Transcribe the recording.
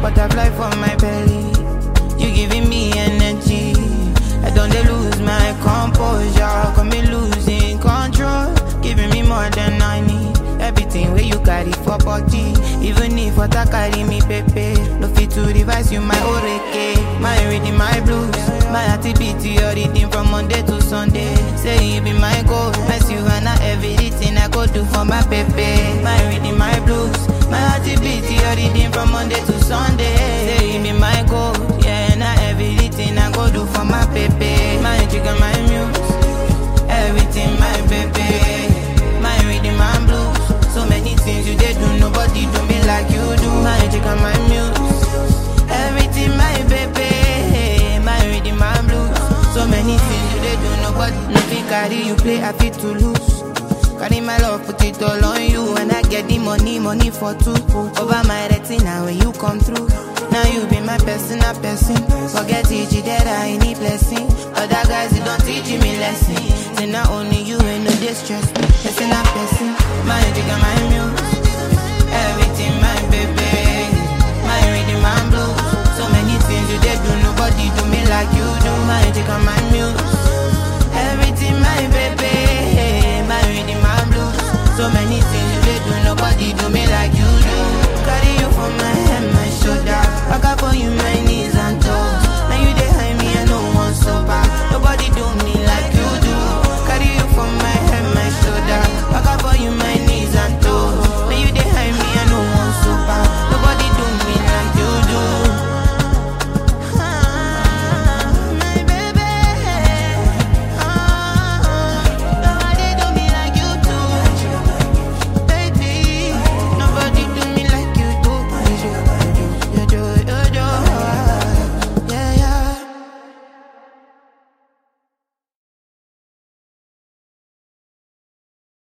butterfly for my belly. You giving me energy. I don't dey lose my composure. Got me losing control. Giving me more than I need. Everything where you carry for body. Even if water carry me pepe. No fit to revise you my oreke. My reading my blues. My activity your reading from Monday to Sunday. Say you be my goal. My Savannah everything I go do for my pepe. My reading my blues. My activity your reading from Monday to Sunday. Say you be my goal. Yeah, now everything I go do for my pepe. My chicken, my muse. Everything my pepe. My reading my blues. So many things you did do, nobody do me like you do. My chicken, my muse. Everything my baby. My reading my blues. So many things you did do, nobody. Nothing carry you play, I fit to lose. Carry my love, put it all on you. And I get the money for two. Over my retina when you come through. Now you be my personal person. Forget it, that I need blessing. Other guys, they don't teach me lesson. Say not only you ain't no distress. Listen up, person. My chicken, my muse. Everything, my baby. My reading, my blues. So many things you did do, nobody do me like you do. My chicken, my muse.